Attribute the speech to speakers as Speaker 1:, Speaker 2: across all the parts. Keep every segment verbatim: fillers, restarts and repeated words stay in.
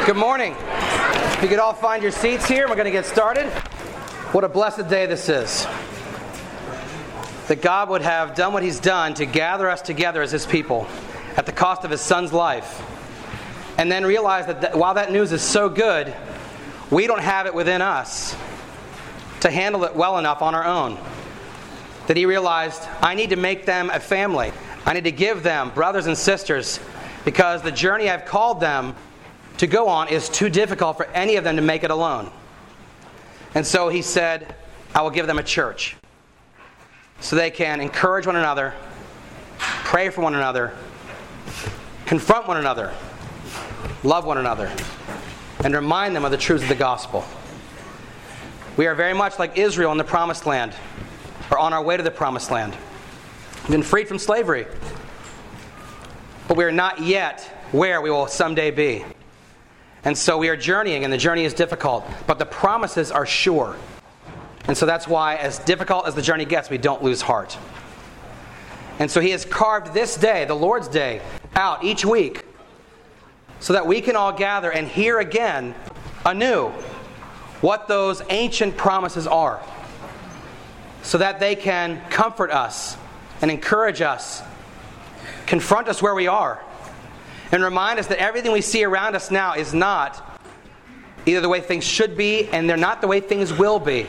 Speaker 1: Good morning. If you could all find your seats here, we're going to get started. What a blessed day this is. That God would have done what He's done to gather us together as His people at the cost of His Son's life. And then realize that th- while that news is so good, we don't have it within us to handle it well enough on our own. That He realized, I need to make them a family. I need to give them brothers and sisters because the journey I've called them to go on is too difficult for any of them to make it alone. And so He said, I will give them a church so they can encourage one another, pray for one another, confront one another, love one another, and remind them of the truths of the gospel. We are very much like Israel in the promised land, or on our way to the promised land. We've been freed from slavery, but we are not yet where we will someday be. And so we are journeying, and the journey is difficult, but the promises are sure. And so that's why, as difficult as the journey gets, we don't lose heart. And so He has carved this day, the Lord's Day, out each week so that we can all gather and hear again anew what those ancient promises are, so that they can comfort us and encourage us, confront us where we are, and remind us that everything we see around us now is not either the way things should be, and they're not the way things will be.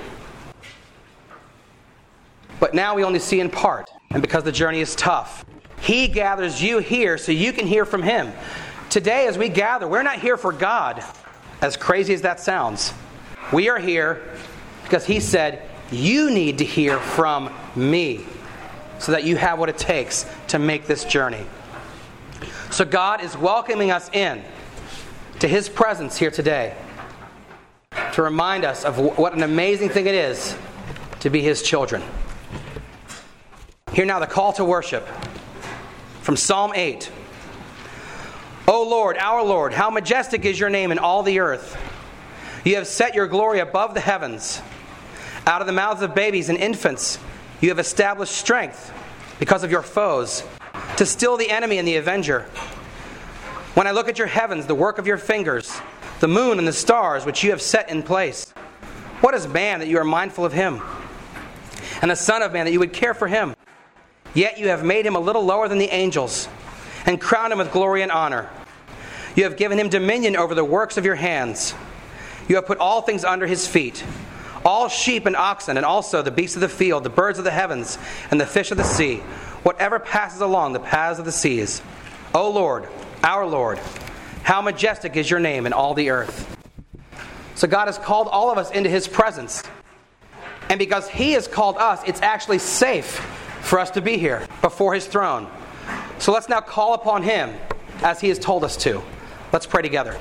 Speaker 1: But now we only see in part, and because the journey is tough, He gathers you here so you can hear from Him. Today, as we gather, we're not here for God, as crazy as that sounds. We are here because He said, you need to hear from me so that you have what it takes to make this journey. So God is welcoming us in to His presence here today to remind us of what an amazing thing it is to be His children. Hear now the call to worship from Psalm eight. O Lord, our Lord, how majestic is your name in all the earth. You have set your glory above the heavens. Out of the mouths of babies and infants, you have established strength because of your foes, to still the enemy and the avenger. When I look at your heavens, the work of your fingers, the moon and the stars which you have set in place, what is man that you are mindful of him? And the Son of Man that you would care for him? Yet you have made him a little lower than the angels, and crowned him with glory and honor. You have given him dominion over the works of your hands. You have put all things under his feet, all sheep and oxen, and also the beasts of the field, the birds of the heavens, and the fish of the sea, whatever passes along the paths of the seas. O Lord, our Lord, how majestic is your name in all the earth. So God has called all of us into His presence. And because He has called us, it's actually safe for us to be here before His throne. So let's now call upon Him as He has told us to. Let's pray together.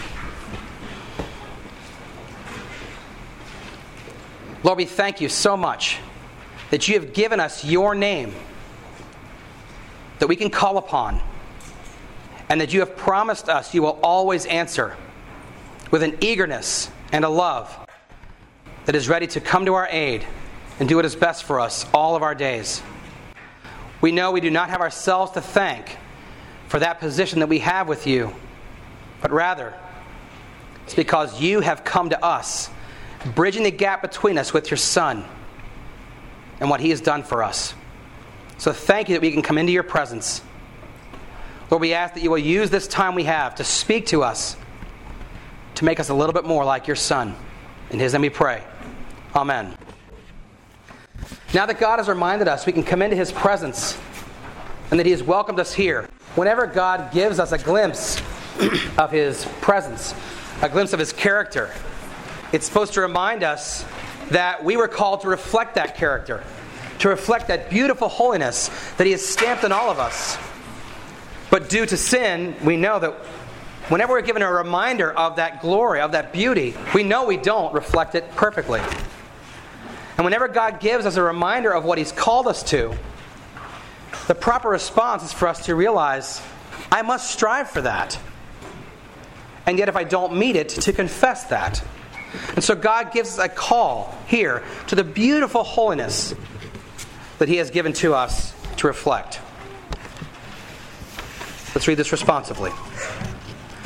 Speaker 1: Lord, we thank you so much that you have given us your name that we can call upon, and that you have promised us you will always answer with an eagerness and a love that is ready to come to our aid and do what is best for us all of our days. We know we do not have ourselves to thank for that position that we have with you, but rather it's because you have come to us, bridging the gap between us with your Son and what He has done for us. So thank you that we can come into your presence. Lord, we ask that you will use this time we have to speak to us, to make us a little bit more like your Son. In His name we pray. Amen. Now that God has reminded us we can come into His presence and that He has welcomed us here, whenever God gives us a glimpse of His presence, a glimpse of His character, it's supposed to remind us that we were called to reflect that character, to reflect that beautiful holiness that He has stamped on all of us. But due to sin, we know that whenever we're given a reminder of that glory, of that beauty, we know we don't reflect it perfectly. And whenever God gives us a reminder of what He's called us to, the proper response is for us to realize, I must strive for that. And yet if I don't meet it, to confess that. And so God gives us a call here to the beautiful holiness that He has given to us to reflect. Let's read this responsively.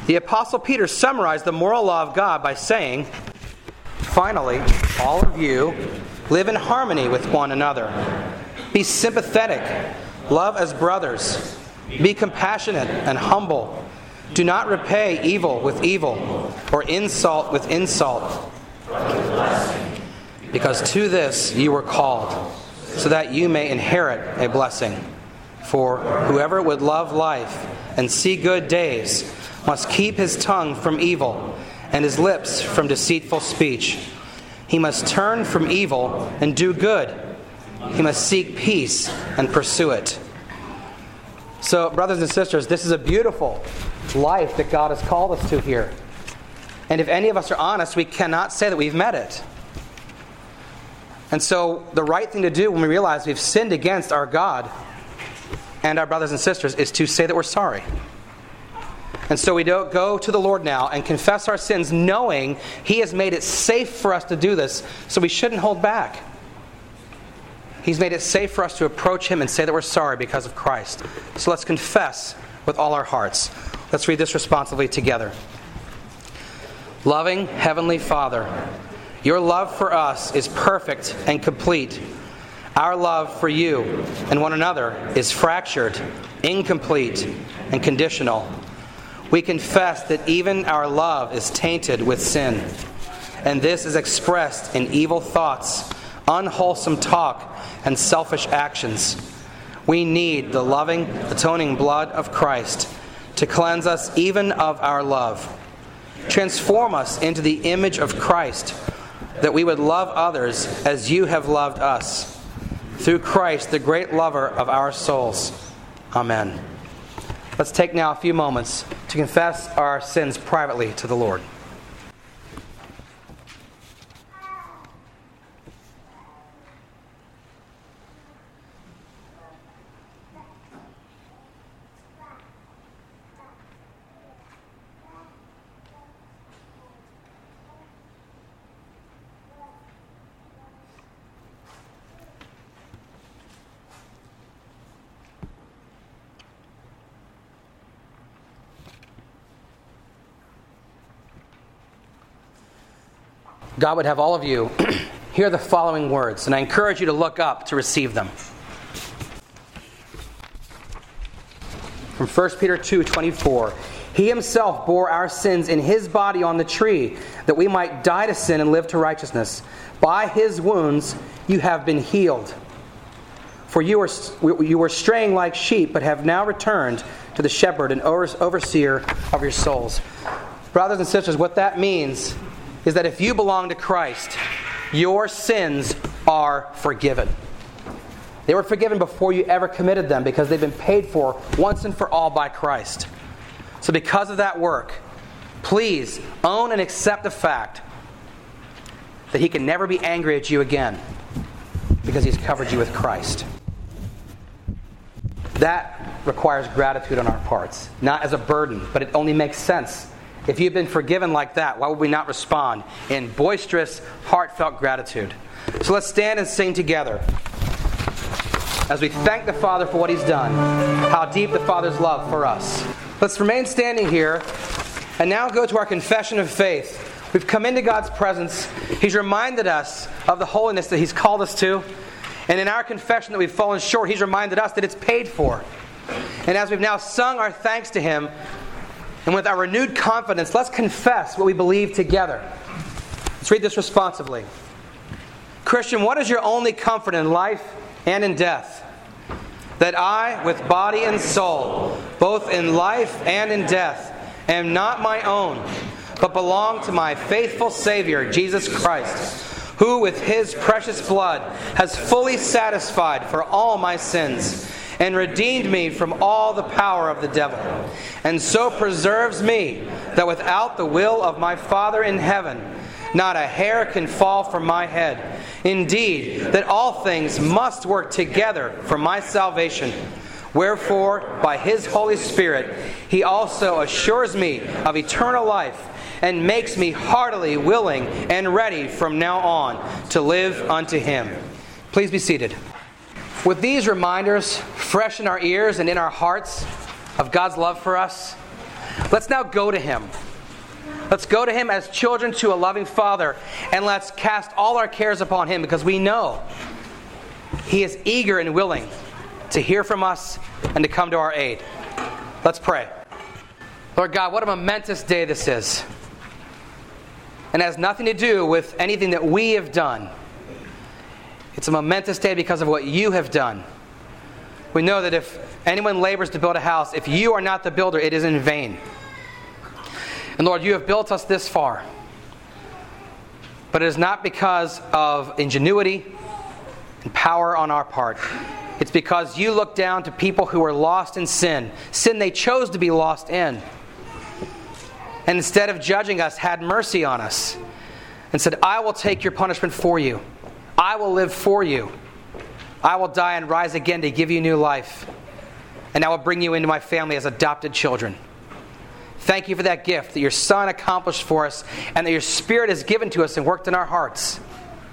Speaker 1: The Apostle Peter summarized the moral law of God by saying, "Finally, all of you live in harmony with one another. Be sympathetic, love as brothers, be compassionate and humble. Do not repay evil with evil, or insult with insult. Because to this you were called, so that you may inherit a blessing. For whoever would love life and see good days must keep his tongue from evil and his lips from deceitful speech. He must turn from evil and do good. He must seek peace and pursue it." So, brothers and sisters, this is a beautiful life that God has called us to here. And if any of us are honest, we cannot say that we've met it. And so the right thing to do when we realize we've sinned against our God and our brothers and sisters is to say that we're sorry. And so we don't go to the Lord now and confess our sins, knowing He has made it safe for us to do this, so we shouldn't hold back. He's made it safe for us to approach Him and say that we're sorry because of Christ. So let's confess with all our hearts. Let's read this responsively together. Loving Heavenly Father, your love for us is perfect and complete. Our love for you and one another is fractured, incomplete, and conditional. We confess that even our love is tainted with sin, and this is expressed in evil thoughts, unwholesome talk, and selfish actions. We need the loving, atoning blood of Christ to cleanse us even of our love. Transform us into the image of Christ, that we would love others as you have loved us. Through Christ, the great lover of our souls. Amen. Let's take now a few moments to confess our sins privately to the Lord. God would have all of you hear the following words, and I encourage you to look up to receive them. From First Peter two twenty-four, He Himself bore our sins in His body on the tree, that we might die to sin and live to righteousness. By His wounds you have been healed. For you were, you were straying like sheep, but have now returned to the shepherd and overseer of your souls. Brothers and sisters, what that means is that if you belong to Christ, your sins are forgiven. They were forgiven before you ever committed them because they've been paid for once and for all by Christ. So because of that work, please own and accept the fact that He can never be angry at you again because He's covered you with Christ. That requires gratitude on our parts, not as a burden, but it only makes sense. If you've been forgiven like that, why would we not respond in boisterous, heartfelt gratitude? So let's stand and sing together as we thank the Father for what He's done, how deep the Father's love for us. Let's remain standing here and now go to our confession of faith. We've come into God's presence. He's reminded us of the holiness that He's called us to. And in our confession that we've fallen short, He's reminded us that it's paid for. And as we've now sung our thanks to Him, and with our renewed confidence, let's confess what we believe together. Let's read this responsively. Christian, what is your only comfort in life and in death? That I, with body and soul, both in life and in death, am not my own, but belong to my faithful Savior, Jesus Christ, who with His precious blood has fully satisfied for all my sins, and redeemed me from all the power of the devil, and so preserves me, that without the will of my Father in heaven, not a hair can fall from my head. Indeed, that all things must work together for my salvation. Wherefore, by His Holy Spirit, He also assures me of eternal life, and makes me heartily willing and ready from now on to live unto Him. Please be seated. With these reminders fresh in our ears and in our hearts of God's love for us, Let's now go to Him. Let's go to Him as children to a loving Father, and let's cast all our cares upon Him, because we know He is eager and willing to hear from us and to come to our aid. Let's pray. Lord God, what a momentous day this is. And it has nothing to do with anything that we have done. It's a momentous day because of what You have done. We know that if anyone labors to build a house, if You are not the builder, it is in vain. And Lord, You have built us this far. But it is not because of ingenuity and power on our part. It's because You look down to people who are lost in sin. Sin they chose to be lost in. And instead of judging us, had mercy on us. And said, I will take your punishment for you. I will live for you. I will die and rise again to give you new life. And I will bring you into my family as adopted children. Thank You for that gift that Your Son accomplished for us, and that Your Spirit has given to us and worked in our hearts.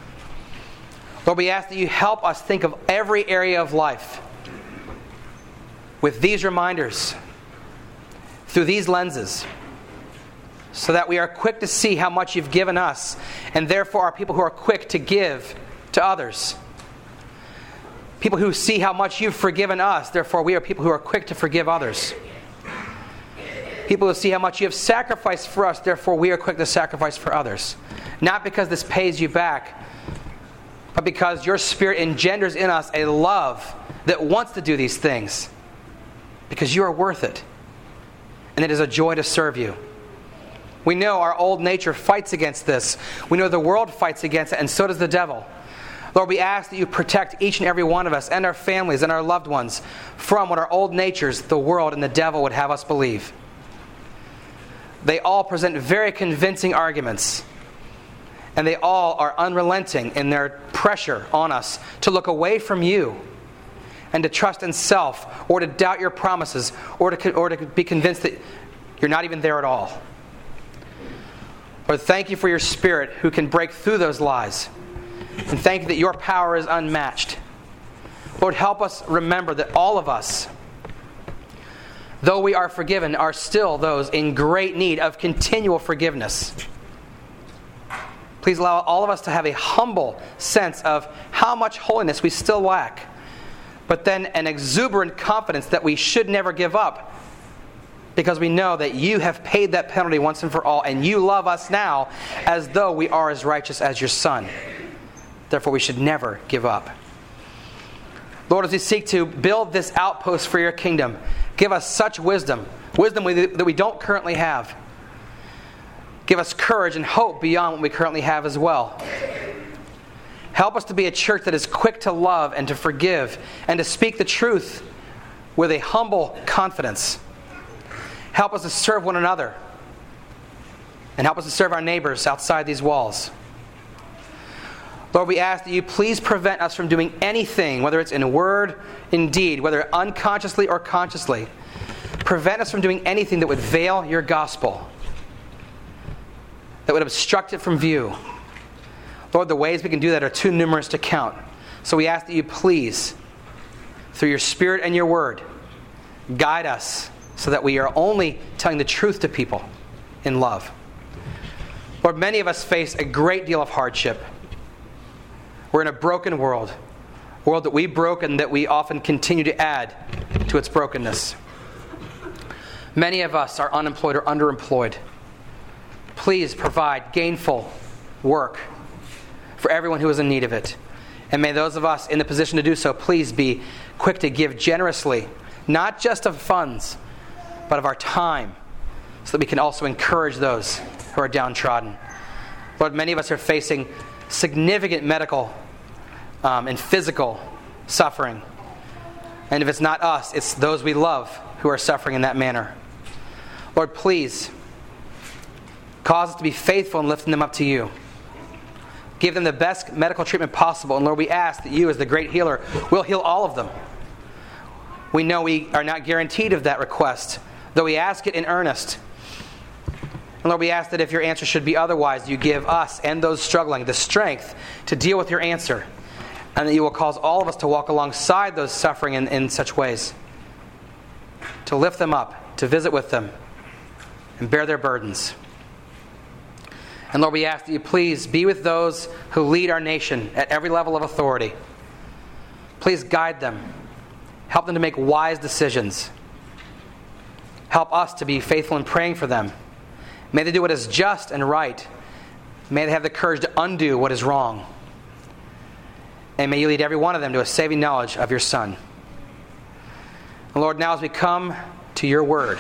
Speaker 1: Lord, we ask that You help us think of every area of life with these reminders, through these lenses, so that we are quick to see how much You've given us, and therefore are people who are quick to give to others. People who see how much You've forgiven us, therefore we are people who are quick to forgive others. People who see how much You have sacrificed for us, therefore we are quick to sacrifice for others. Not because this pays You back, but because Your Spirit engenders in us a love that wants to do these things. Because You are worth it. And it is a joy to serve You. We know our old nature fights against this. We know the world fights against it, and so does the devil. Lord, we ask that You protect each and every one of us and our families and our loved ones from what our old natures, the world, and the devil would have us believe. They all present very convincing arguments, and they all are unrelenting in their pressure on us to look away from You and to trust in self, or to doubt Your promises, or to, or to be convinced that You're not even there at all. Lord, thank You for Your Spirit who can break through those lies. And thank You that Your power is unmatched. Lord, help us remember that all of us, though we are forgiven, are still those in great need of continual forgiveness. Please allow all of us to have a humble sense of how much holiness we still lack, but then an exuberant confidence that we should never give up, because we know that You have paid that penalty once and for all, and You love us now as though we are as righteous as Your Son. Therefore, we should never give up. Lord, as we seek to build this outpost for Your kingdom, give us such wisdom, wisdom that we don't currently have. Give us courage and hope beyond what we currently have as well. Help us to be a church that is quick to love and to forgive and to speak the truth with a humble confidence. Help us to serve one another, and help us to serve our neighbors outside these walls. Lord, we ask that You please prevent us from doing anything, whether it's in word, in deed, whether unconsciously or consciously. Prevent us from doing anything that would veil Your gospel, that would obstruct it from view. Lord, the ways we can do that are too numerous to count. So we ask that You please, through Your Spirit and Your word, guide us so that we are only telling the truth to people in love. Lord, many of us face a great deal of hardship. We're in a broken world, a world that we broke and that we often continue to add to its brokenness. Many of us are unemployed or underemployed. Please provide gainful work for everyone who is in need of it. And may those of us in the position to do so please be quick to give generously, not just of funds, but of our time, so that we can also encourage those who are downtrodden. Lord, many of us are facing significant medical um, and physical suffering. And if it's not us, it's those we love who are suffering in that manner. Lord, please cause us to be faithful in lifting them up to You. Give them the best medical treatment possible. And Lord, we ask that You, as the great healer, will heal all of them. We know we are not guaranteed of that request, though we ask it in earnest. And Lord, we ask that if Your answer should be otherwise, You give us and those struggling the strength to deal with Your answer, and that You will cause all of us to walk alongside those suffering in, in such ways, to lift them up, to visit with them, and bear their burdens. And Lord, we ask that you please be with those who lead our nation at every level of authority. Please guide them. Help them to make wise decisions. Help us to be faithful in praying for them. May they do what is just and right. May they have the courage to undo what is wrong. And may you lead every one of them to a saving knowledge of your Son. And Lord, now as we come to your word,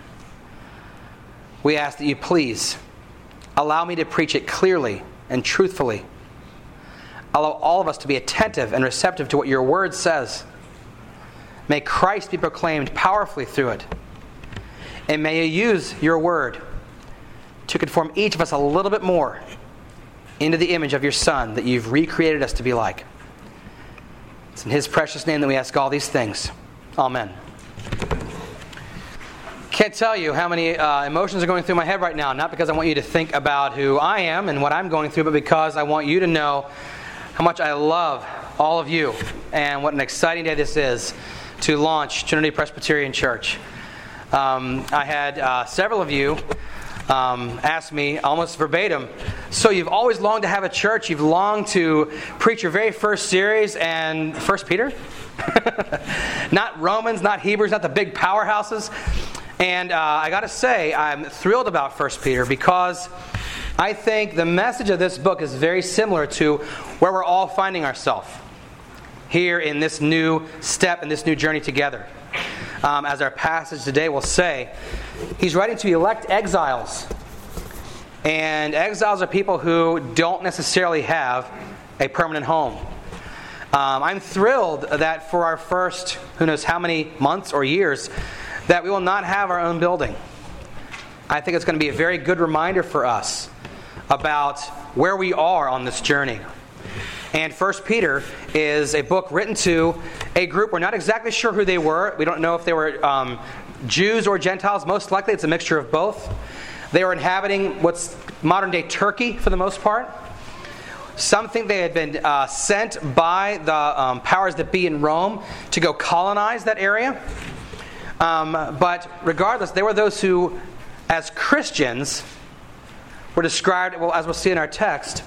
Speaker 1: we ask that you please allow me to preach it clearly and truthfully. Allow all of us to be attentive and receptive to what your word says. May Christ be proclaimed powerfully through it. And may you use your word to conform each of us a little bit more into the image of your Son that you've recreated us to be like. It's in his precious name that we ask all these things. Amen. Can't tell you how many uh, emotions are going through my head right now. Not because I want you to think about who I am and what I'm going through, but because I want you to know how much I love all of you and what an exciting day this is to launch Trinity Presbyterian Church. Um, I had uh, several of you um, ask me almost verbatim, so you've always longed to have a church, you've longed to preach your very first series and First Peter? Not Romans, not Hebrews, not the big powerhouses. And uh, I got to say, I'm thrilled about First Peter because I think the message of this book is very similar to where we're all finding ourselves here in this new step and this new journey together. Um, as our passage today will say, he's writing to elect exiles. And exiles are people who don't necessarily have a permanent home. Um, I'm thrilled that for our first, who knows how many months or years, that we will not have our own building. I think it's going to be a very good reminder for us about where we are on this journey. And First Peter is a book written to a group. We're not exactly sure who they were. We don't know if they were um, Jews or Gentiles. Most likely it's a mixture of both. They were inhabiting what's modern-day Turkey for the most part. Some think they had been uh, sent by the um, powers that be in Rome to go colonize that area. Um, but regardless, there were those who, as Christians, were described, well, as we'll see in our text,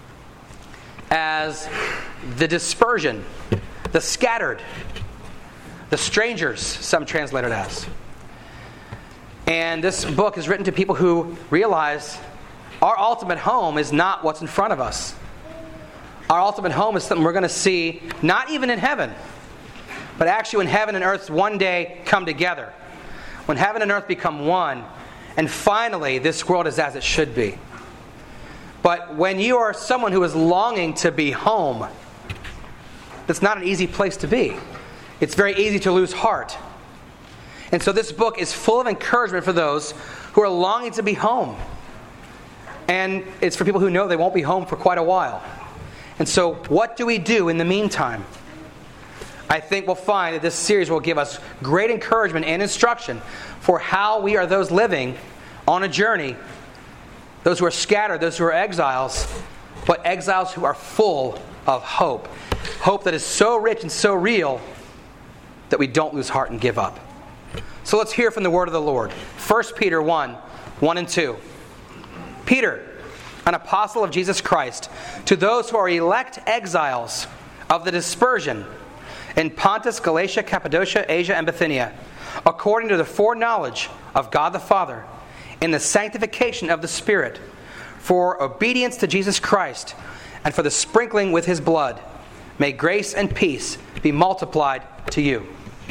Speaker 1: as the dispersion, the scattered, the strangers, some translate it as. And this book is written to people who realize our ultimate home is not what's in front of us. Our ultimate home is something we're going to see not even in heaven, but actually when heaven and earth one day come together. When heaven and earth become one, and finally this world is as it should be. But when you are someone who is longing to be home, that's not an easy place to be. It's very easy to lose heart. And so this book is full of encouragement for those who are longing to be home. And it's for people who know they won't be home for quite a while. And so what do we do in the meantime? I think we'll find that this series will give us great encouragement and instruction for how we are those living on a journey, those who are scattered, those who are exiles, but exiles who are full of hope. Hope that is so rich and so real that we don't lose heart and give up. So let's hear from the word of the Lord. First Peter one, one and two. Peter, an apostle of Jesus Christ, to those who are elect exiles of the dispersion in Pontus, Galatia, Cappadocia, Asia, and Bithynia, according to the foreknowledge of God the Father, in the sanctification of the Spirit, for obedience to Jesus Christ, and for the sprinkling with his blood, may grace and peace be multiplied to you.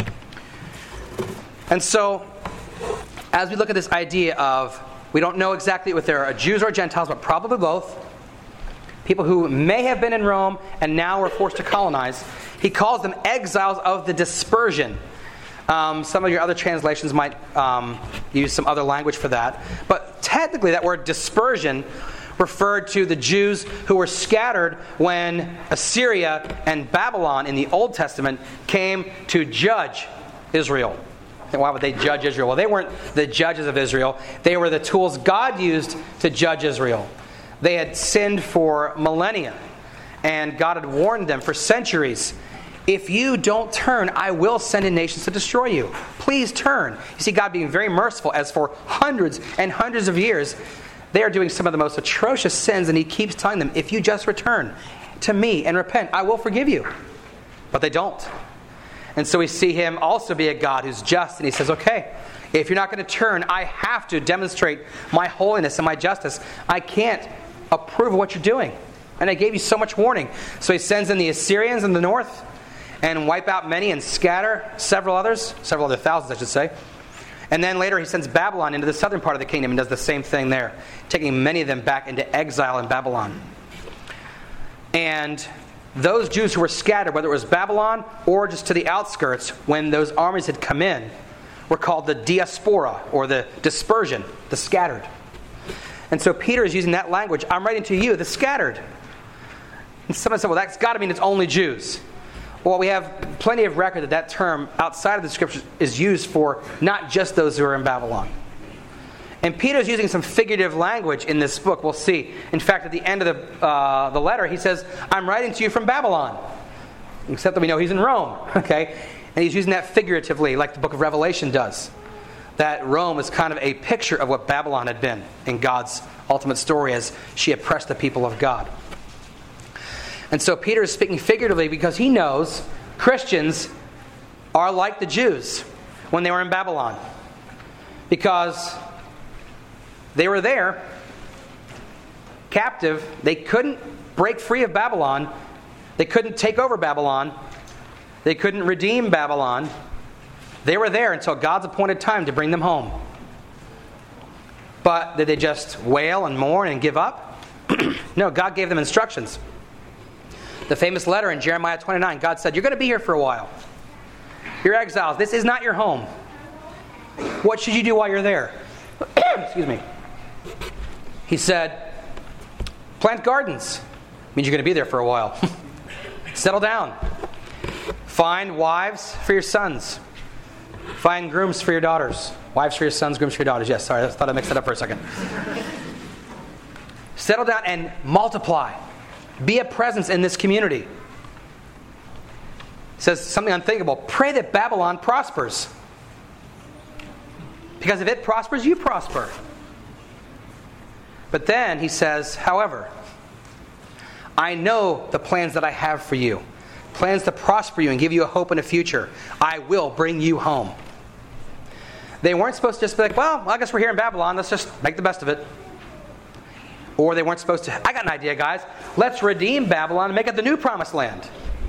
Speaker 1: And so, as we look at this idea of, we don't know exactly if they're Jews or Gentiles, but probably both, people who may have been in Rome and now were forced to colonize, he calls them exiles of the dispersion. Um, some of your other translations might um, use some other language for that. But technically that word dispersion referred to the Jews who were scattered when Assyria and Babylon in the Old Testament came to judge Israel. And why would they judge Israel? Well, they weren't the judges of Israel. They were the tools God used to judge Israel. They had sinned for millennia, and God had warned them for centuries. If you don't turn, I will send in nations to destroy you. Please turn. You see God being very merciful, as for hundreds and hundreds of years, they are doing some of the most atrocious sins, and he keeps telling them, if you just return to me and repent, I will forgive you. But they don't. And so we see him also be a God who's just, and he says, okay, if you're not going to turn, I have to demonstrate my holiness and my justice. I can't approve of what you're doing. And I gave you so much warning. So he sends in the Assyrians in the north and wipe out many and scatter several others, several other thousands, I should say. And then later he sends Babylon into the southern part of the kingdom and does the same thing there, taking many of them back into exile in Babylon. And those Jews who were scattered, whether it was Babylon or just to the outskirts, when those armies had come in, were called the diaspora, or the dispersion, the scattered. And so Peter is using that language. I'm writing to you, the scattered. And someone said, well, that's got to mean it's only Jews. Well, we have plenty of record that that term outside of the Scriptures is used for not just those who are in Babylon. And Peter's using some figurative language in this book, we'll see. In fact, at the end of the, uh, the letter, he says, I'm writing to you from Babylon. Except that we know he's in Rome, okay? And he's using that figuratively, like the book of Revelation does. That Rome is kind of a picture of what Babylon had been in God's ultimate story as she oppressed the people of God. And so Peter is speaking figuratively because he knows Christians are like the Jews when they were in Babylon. Because they were there, captive. They couldn't break free of Babylon. They couldn't take over Babylon. They couldn't redeem Babylon. They were there until God's appointed time to bring them home. But did they just wail and mourn and give up? No, God gave them instructions. The famous letter in Jeremiah twenty-nine, God said, you're going to be here for a while. You're exiles. This is not your home. What should you do while you're there? Excuse me. He said, plant gardens. Means you're going to be there for a while. Settle down. Find wives for your sons. Find grooms for your daughters. Wives for your sons, grooms for your daughters. Yes, sorry, I thought I mixed that up for a second. Settle down and multiply. Be a presence in this community. It says something unthinkable. Pray that Babylon prospers. Because if it prospers, you prosper. But then he says, however, I know the plans that I have for you. Plans to prosper you and give you a hope and a future. I will bring you home. They weren't supposed to just be like, well, I guess we're here in Babylon. Let's just make the best of it. Or they weren't supposed to, I got an idea, guys. Let's redeem Babylon and make it the new promised land.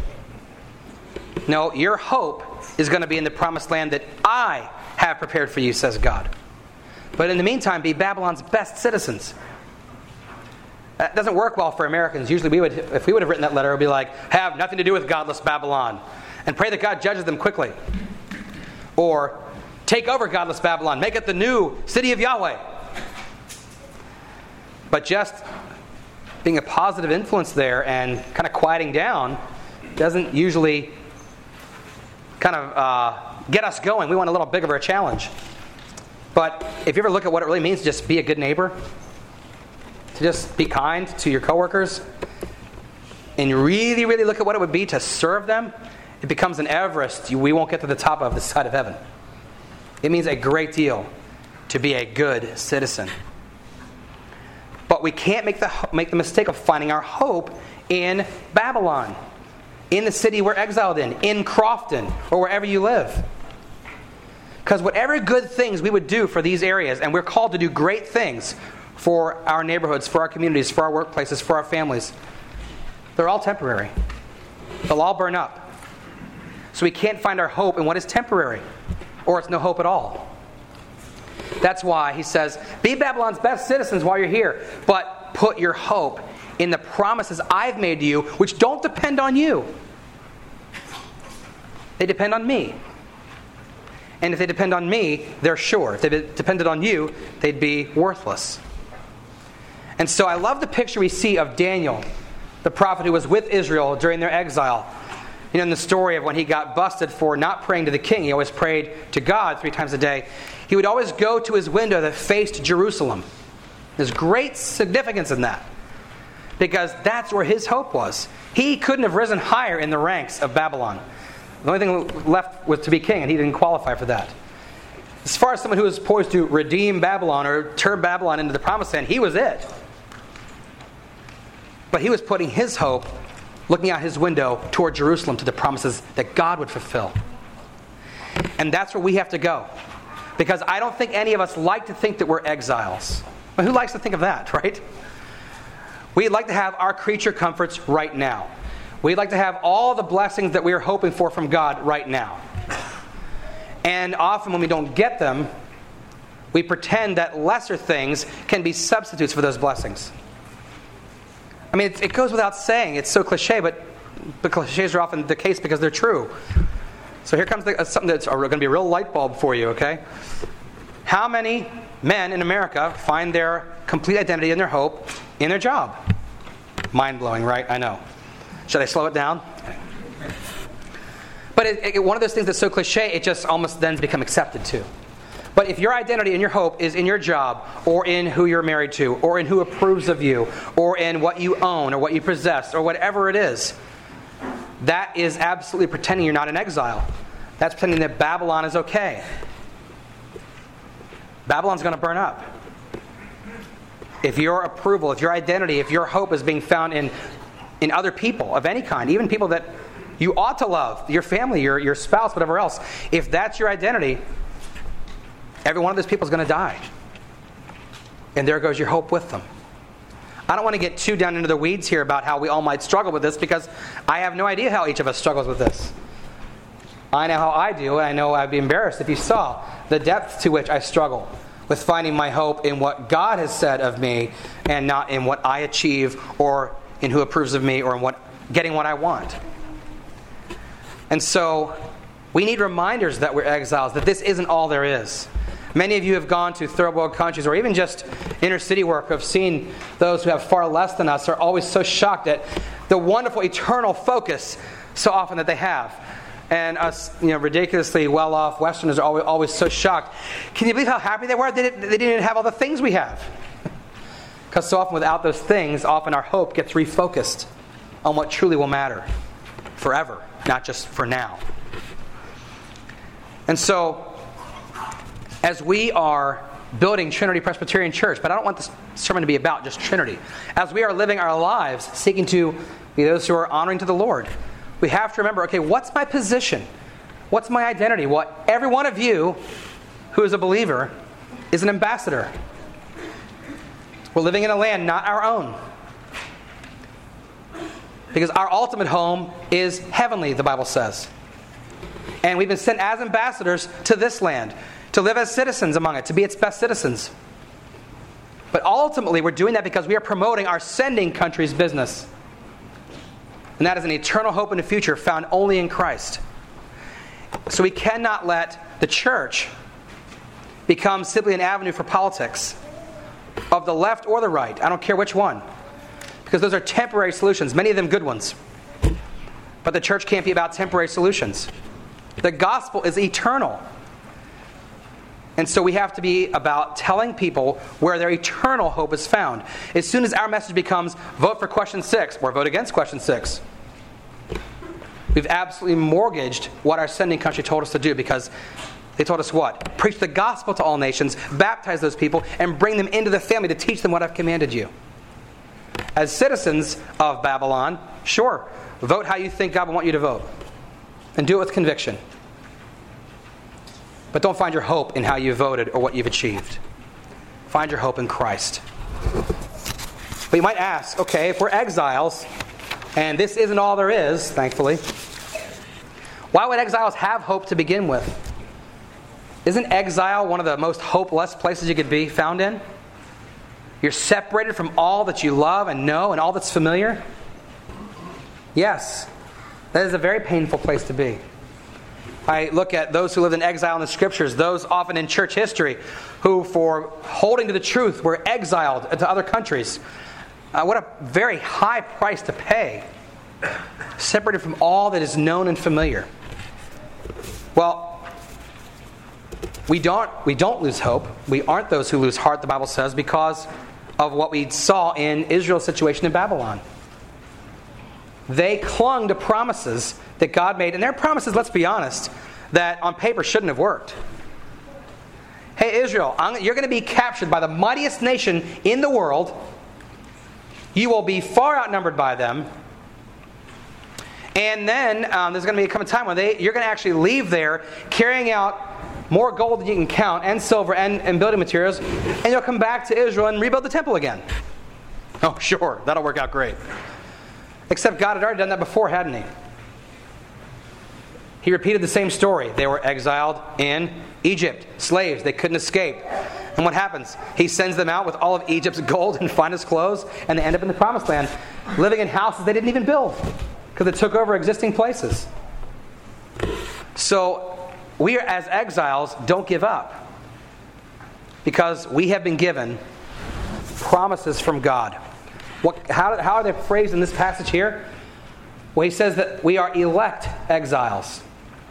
Speaker 1: No, your hope is going to be in the promised land that I have prepared for you, says God. But in the meantime, be Babylon's best citizens. That doesn't work well for Americans. Usually we would, if we would have written that letter, it would be like, have nothing to do with godless Babylon. And pray that God judges them quickly. Or, take over godless Babylon. Make it the new city of Yahweh. But just being a positive influence there and kind of quieting down doesn't usually kind of uh, get us going. We want a little bigger of a challenge. But if you ever look at what it really means to just be a good neighbor, to just be kind to your coworkers, and you really, really look at what it would be to serve them, it becomes an Everest we won't get to the top of this side of heaven. It means a great deal to be a good citizen. But we can't make the make the mistake of finding our hope in Babylon, in the city we're exiled in, in Crofton, or wherever you live. Because whatever good things we would do for these areas, and we're called to do great things for our neighborhoods, for our communities, for our workplaces, for our families, they're all temporary. They'll all burn up. So we can't find our hope in what is temporary, or it's no hope at all. That's why he says, be Babylon's best citizens while you're here, but put your hope in the promises I've made to you, which don't depend on you. They depend on me. And if they depend on me, they're sure. If they depended on you, they'd be worthless. And so I love the picture we see of Daniel, the prophet who was with Israel during their exile. You know, in the story of when he got busted for not praying to the king, he always prayed to God three times a day. He would always go to his window that faced Jerusalem. There's great significance in that. because that's where his hope was. He couldn't have risen higher in the ranks of Babylon. The only thing left was to be king, and he didn't qualify for that. As far as someone who was poised to redeem Babylon or turn Babylon into the promised land, he was it. But he was putting his hope, looking out his window toward Jerusalem, to the promises that God would fulfill. And that's where we have to go. Because I don't think any of us like to think that we're exiles. But who likes to think of that, right? We'd like to have our creature comforts right now. We'd like to have all the blessings that we are hoping for from God right now. And often when we don't get them, we pretend that lesser things can be substitutes for those blessings. I mean, it, it goes without saying. It's so cliche, but the cliches are often the case because they're true. So here comes the, uh, something that's going to be a real light bulb for you, okay? How many men in America find their complete identity and their hope in their job? Mind-blowing, right? I know. Should I slow it down? But it, it, one of those things that's so cliche, it just almost then become accepted too. But if your identity and your hope is in your job, or in who you're married to, or in who approves of you, or in what you own, or what you possess, or whatever it is, that is absolutely pretending you're not in exile. That's pretending that Babylon is okay. Babylon's going to burn up. If your approval, if your identity, if your hope is being found in, in other people of any kind, even people that you ought to love, your family, your, your spouse, whatever else, if that's your identity, every one of those people is going to die. And there goes your hope with them. I don't want to get too down into the weeds here about how we all might struggle with this, because I have no idea how each of us struggles with this. I know how I do, and I know I'd be embarrassed if you saw the depth to which I struggle with finding my hope in what God has said of me and not in what I achieve or in who approves of me or in what getting what I want. And so we need reminders that we're exiles, that this isn't all there is. Many of you have gone to third world countries or even just inner city work, have seen those who have far less than us are always so shocked at the wonderful eternal focus so often that they have. And us, you know, ridiculously well-off Westerners are always, always so shocked. Can you believe how happy they were? They didn't, they didn't have all the things we have. Because so often without those things, often our hope gets refocused on what truly will matter forever, not just for now. And so, as we are building Trinity Presbyterian Church, but I don't want this sermon to be about just Trinity. As we are living our lives seeking to be those who are honoring to the Lord, we have to remember, okay, what's my position? What's my identity? Well, every one of you who is a believer is an ambassador. We're living in a land not our own. Because our ultimate home is heavenly, the Bible says. And we've been sent as ambassadors to this land, to live as citizens among it, to be its best citizens. But ultimately, we're doing that because we are promoting our sending country's business. And that is an eternal hope in the future found only in Christ. So we cannot let the church become simply an avenue for politics of the left or the right. I don't care which one. Because those are temporary solutions, many of them good ones. But the church can't be about temporary solutions. The gospel is eternal. And so we have to be about telling people where their eternal hope is found. As soon as our message becomes, vote for question six, or vote against question six, we've absolutely mortgaged what our sending country told us to do, because they told us what? Preach the gospel to all nations, baptize those people, and bring them into the family to teach them what I've commanded you. As citizens of Babylon, sure, vote how you think God would want you to vote. And do it with conviction. But don't find your hope in how you voted or what you've achieved. Find your hope in Christ. But you might ask, okay, if we're exiles, and this isn't all there is, thankfully, why would exiles have hope to begin with? Isn't exile one of the most hopeless places you could be found in? You're separated from all that you love and know and all that's familiar? Yes, that is a very painful place to be. I look at those who lived in exile in the Scriptures, those often in church history, who for holding to the truth were exiled to other countries. Uh, what a very high price to pay, separated from all that is known and familiar. Well, we don't, we don't lose hope. We aren't those who lose heart, the Bible says, because of what we saw in Israel's situation in Babylon. They clung to promises that God made, and their promises, let's be honest, that on paper shouldn't have worked. Hey, Israel, I'm, you're going to be captured by the mightiest nation in the world. You will be far outnumbered by them. And then um, there's going to be a come a time when they, you're going to actually leave there carrying out more gold than you can count, and silver, and, and building materials, and you'll come back to Israel and rebuild the temple again. Oh, sure, that'll work out great. Except God had already done that before, hadn't He? He repeated the same story. They were exiled in Egypt, slaves. They couldn't escape. And what happens? He sends them out with all of Egypt's gold and finest clothes, and they end up in the promised land, living in houses they didn't even build, because it took over existing places. So, we are, as exiles, don't give up, because we have been given promises from God. What, how, how are they phrased in this passage here? Well, he says that we are elect exiles.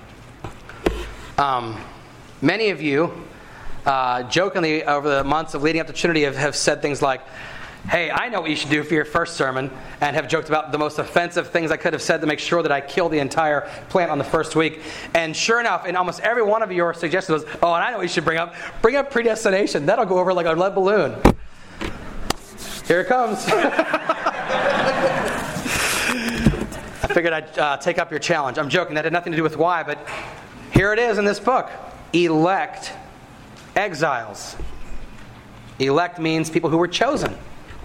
Speaker 1: Um, many of you, uh, jokingly over the months of leading up to Trinity, have, have said things like, hey, I know what you should do for your first sermon, and have joked about the most offensive things I could have said to make sure that I kill the entire plant on the first week. And sure enough, in almost every one of your suggestions was, oh, and I know what you should bring up. Bring up predestination. That'll go over like a lead balloon. Here it comes. I figured I'd uh, take up your challenge. I'm joking. That had nothing to do with why, but here it is in this book. Elect exiles. Elect means people who were chosen.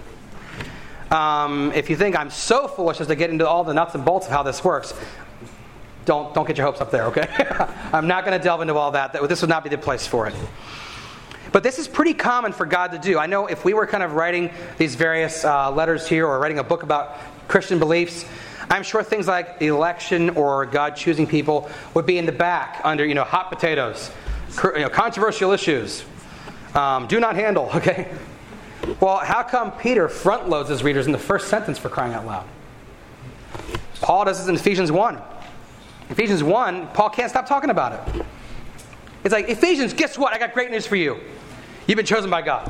Speaker 1: Um, if you think I'm so foolish as to get into all the nuts and bolts of how this works, don't don't get your hopes up there, okay? I'm not going to delve into all that. This would not be the place for it. But this is pretty common for God to do. I know if we were kind of writing these various uh, letters here, or writing a book about Christian beliefs, I'm sure things like election or God choosing people would be in the back under, you know, hot potatoes, you know, controversial issues, um, do not handle, okay? Well, how come Peter front loads his readers in the first sentence, for crying out loud? Paul does this in Ephesians one. Ephesians one, Paul can't stop talking about it. It's like, Ephesians, guess what? I got great news for you. You've been chosen by God.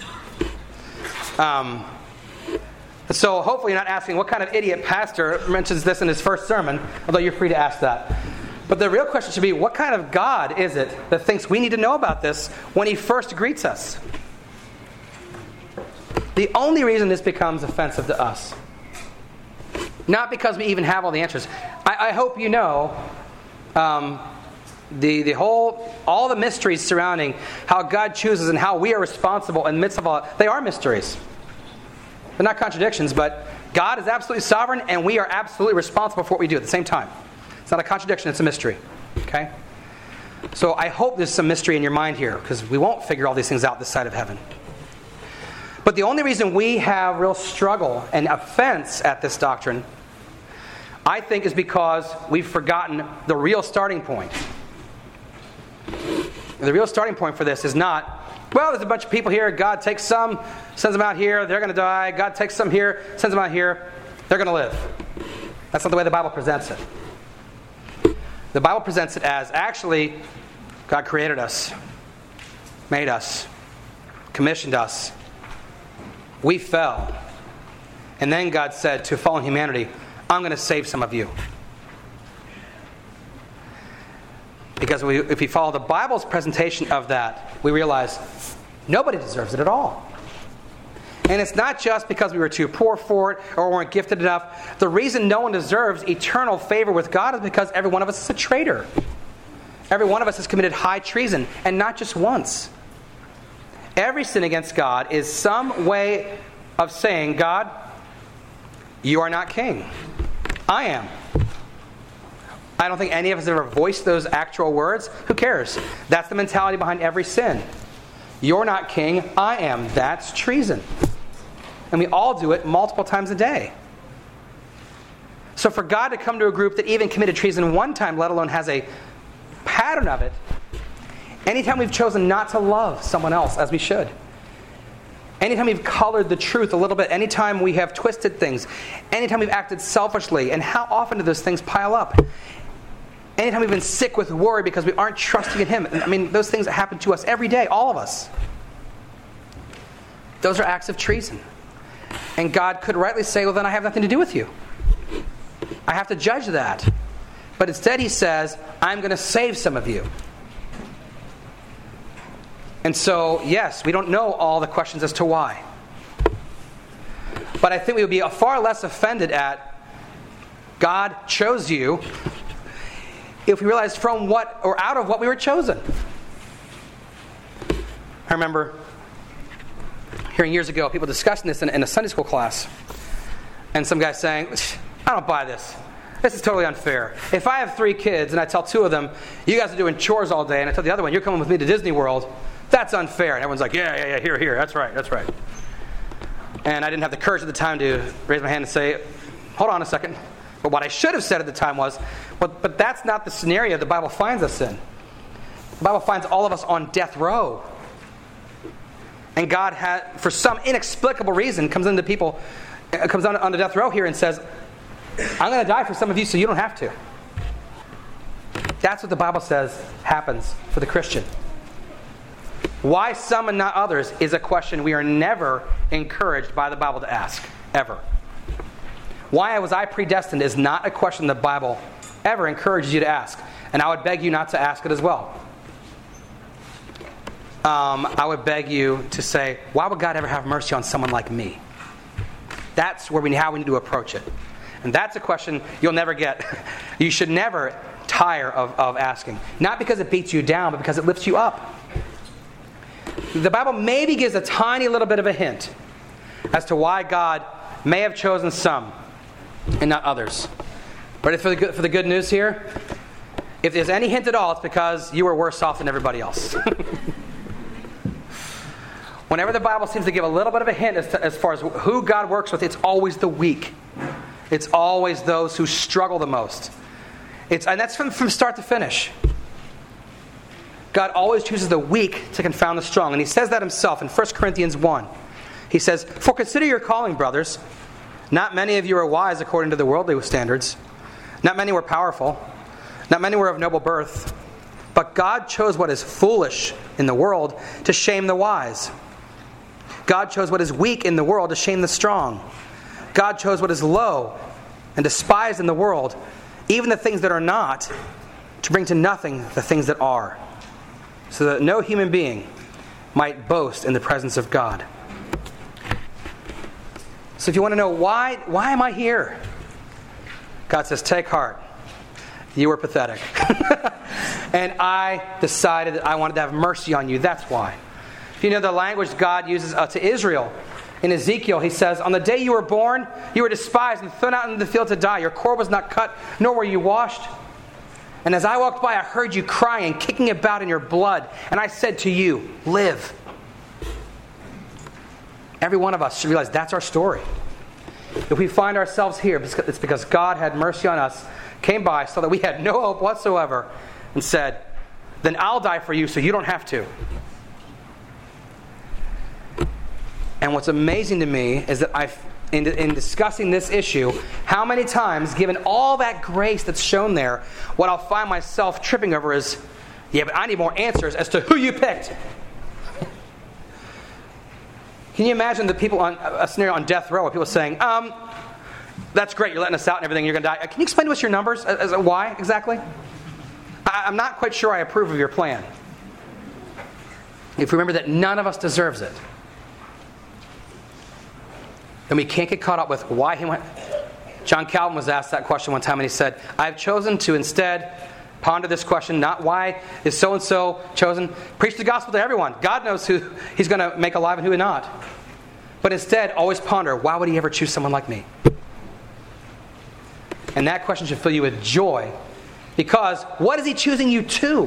Speaker 1: Um, so hopefully you're not asking what kind of idiot pastor mentions this in his first sermon, although you're free to ask that. But the real question should be, what kind of God is it that thinks we need to know about this when He first greets us? The only reason this becomes offensive to us, not because we even have all the answers. I, I hope you know um, the the whole all the mysteries surrounding how God chooses and how we are responsible in the midst of all. They are mysteries. They're not contradictions, but God is absolutely sovereign, and we are absolutely responsible for what we do at the same time. It's not a contradiction; it's a mystery. Okay. So I hope there's some mystery in your mind here, because we won't figure all these things out this side of heaven. But the only reason we have real struggle and offense at this doctrine, I think, is because we've forgotten the real starting point. The real starting point for this is not, well, there's a bunch of people here, God takes some, sends them out here, they're going to die. God takes some here, sends them out here, they're going to live. That's not the way the Bible presents it. The Bible presents it as, actually, God created us, made us, commissioned us. We fell. And then God said to fallen humanity, I'm going to save some of you. Because we, if we follow the Bible's presentation of that, we realize nobody deserves it at all. And it's not just because we were too poor for it or weren't gifted enough. The reason no one deserves eternal favor with God is because every one of us is a traitor. Every one of us has committed high treason, and not just once. Every sin against God is some way of saying, God, you are not king. I am. I don't think any of us have ever voiced those actual words. Who cares? That's the mentality behind every sin. You're not king. I am. That's treason. And we all do it multiple times a day. So for God to come to a group that even committed treason one time, let alone has a pattern of it, anytime we've chosen not to love someone else as we should, anytime we've colored the truth a little bit, anytime we have twisted things, anytime we've acted selfishly, and how often do those things pile up? Anytime we've been sick with worry because we aren't trusting in Him. I mean, those things that happen to us every day, all of us. those are acts of treason. And God could rightly say, well, then I have nothing to do with you. I have to judge that. But instead he says, I'm going to save some of you. And so, yes, we don't know all the questions as to why. But I think we would be far less offended at God chose you if we realized from what, or out of what we were chosen. I remember hearing years ago people discussing this in, in a Sunday school class. And some guy saying, I don't buy this. This is totally unfair. If I have three kids and I tell two of them, you guys are doing chores all day, and I tell the other one, you're coming with me to Disney World, that's unfair. And everyone's like, yeah, yeah, yeah, here, here, that's right, that's right. And I didn't have the courage at the time to raise my hand and say, hold on a second. But what I should have said at the time was, but, but that's not the scenario the Bible finds us in. The Bible finds all of us on death row. And God, had, for some inexplicable reason, comes into people, comes on, on the death row here and says, I'm going to die for some of you so you don't have to. That's what the Bible says happens for the Christian. Why some and not others is a question we are never encouraged by the Bible to ask, ever. Why was I predestined is not a question the Bible ever encourages you to ask. And I would beg you not to ask it as well. Um, I would beg you to say, why would God ever have mercy on someone like me? That's where we how we need to approach it. And that's a question you'll never get. You should never tire of, of asking. Not because it beats you down, but because it lifts you up. The Bible maybe gives a tiny little bit of a hint as to why God may have chosen some and not others. But for the good, for the good news here, if there's any hint at all, it's because you were worse off than everybody else. Whenever the Bible seems to give a little bit of a hint as, to, as far as who God works with, it's always the weak. It's always those who struggle the most. It's, and that's from, from start to finish. God always chooses the weak to confound the strong. And he says that himself in First Corinthians one. He says, for consider your calling, brothers. Not many of you are wise according to the worldly standards. Not many were powerful. Not many were of noble birth. But God chose what is foolish in the world to shame the wise. God chose what is weak in the world to shame the strong. God chose what is low and despised in the world, even the things that are not, to bring to nothing the things that are, so that no human being might boast in the presence of God. So if you want to know why, why am I here? God says, take heart. You were pathetic. And I decided that I wanted to have mercy on you. That's why. If you know the language God uses uh, to Israel, in Ezekiel, he says, on the day you were born, you were despised and thrown out into the field to die. Your cord was not cut, nor were you washed. And as I walked by, I heard you crying, kicking about in your blood. And I said to you, live. Every one of us should realize that's our story. If we find ourselves here, it's because God had mercy on us, came by, saw that we had no hope whatsoever, and said, then I'll die for you so you don't have to. And what's amazing to me is that I've, in, in discussing this issue, how many times, given all that grace that's shown there, what I'll find myself tripping over is, yeah, but I need more answers as to who you picked. Can you imagine the people on a scenario on death row where people saying, um, that's great, you're letting us out and everything, you're going to die. Can you explain to us your numbers? As, as, why exactly? I, I'm not quite sure I approve of your plan. If we remember that none of us deserves it, then we can't get caught up with why he went. John Calvin was asked that question one time and he said, I've chosen to instead ponder this question, not why is so-and-so chosen. Preach the gospel to everyone. God knows who he's going to make alive and who not. But instead, always ponder, why would he ever choose someone like me? And that question should fill you with joy. Because what is he choosing you to?